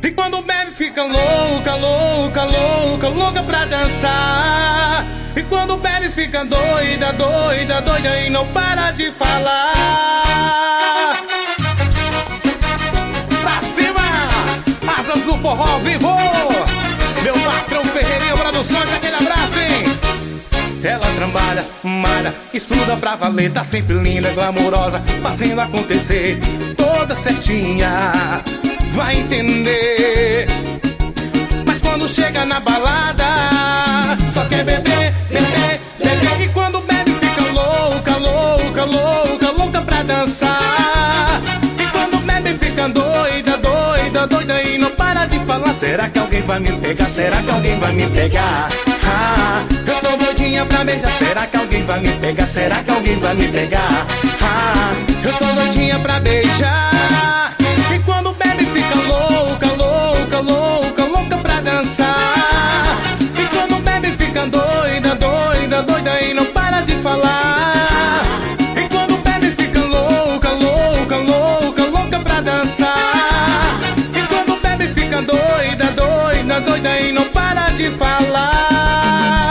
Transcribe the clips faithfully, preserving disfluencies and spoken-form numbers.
E quando bebe fica louca, louca, louca, louca pra dançar. E quando bebe fica doida, doida, doida e não para de falar. Pra cima, asas do forró vivo. Meu patrão Ferreirinha Produções, aquele abraço, hein? Ela trabalha, malha, estuda pra valer. Tá sempre linda, glamourosa, fazendo acontecer. Toda certinha, vai entender. Mas quando chega na balada, só quer beber, beber, beber. E quando bebe fica louca, louca, louca, louca pra dançar. E quando bebe fica doida, doida, doida e não para de falar. Será que alguém vai me pegar? Será que alguém vai me pegar? Ah, eu tô doidinha pra beijar. Será que alguém vai me pegar? Será que alguém vai me pegar? Ah, eu tô doidinha pra beijar. E quando bebe fica louca, louca, louca, louca pra dançar. E quando bebe fica doida, doida, doida e não para de falar. E quando bebe fica louca, louca, louca, louca pra dançar. E quando bebe fica doida, doida, doida e não para de falar.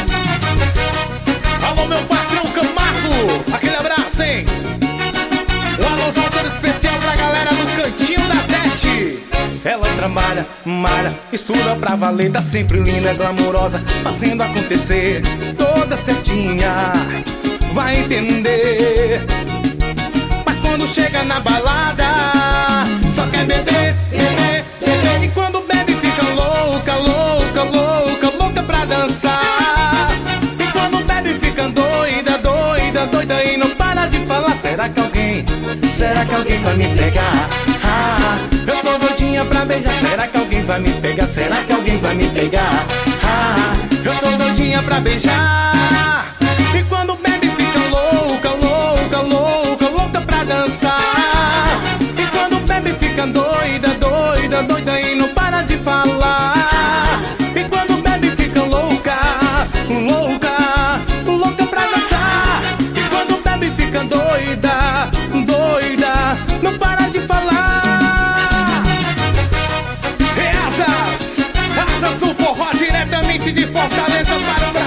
Alô, meu patrão Camargo, aquele abraço, hein? Um alôzão todo especial pra galera do Cantinho da Tete. Ela trabalha, malha, estuda pra valer. Tá sempre linda, glamourosa, fazendo acontecer. Toda certinha, vai entender. Mas quando chega na balada, só quer beber, beber, beber. E quando bebe fica louca, louca, louca, louca pra dançar. E quando bebe fica doida, doida, doida e não para de falar. Será que alguém, será que alguém vai me pegar? Ah, eu tô doidinha pra beijar. Será que alguém vai me pegar? Será que alguém vai me pegar? Ah, eu tô doidinha pra beijar. E quando bebe fica louca, louca, louca, louca pra dançar. E quando bebe fica doida, doida, doida e não para de falar. E quando bebe fica louca, louca, louca pra dançar. E quando bebe fica doida, doida, não para de falar. E asas, asas do forró diretamente de Fortaleza para o